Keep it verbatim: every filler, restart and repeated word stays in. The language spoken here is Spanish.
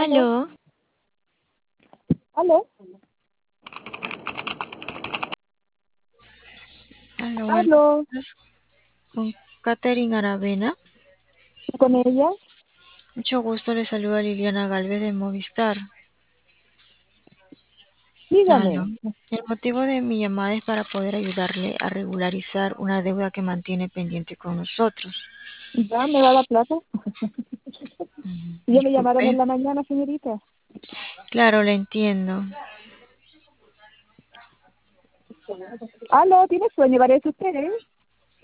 Aló, Aló, aló, aló, buenas aló, tardes. Con Katherine Aravena. ¿y con ella? Mucho gusto, le saluda Liliana Galvez de Movistar. Aló. Dígame, El motivo de mi llamada es para poder ayudarle a regularizar una deuda que mantiene pendiente con nosotros. ¿ya me va la plata? Mm, Ya me llamaron en Disculpe. la mañana, señorita. Claro, le entiendo. Aló, ¿tiene sueño? Parece usted, ¿eh?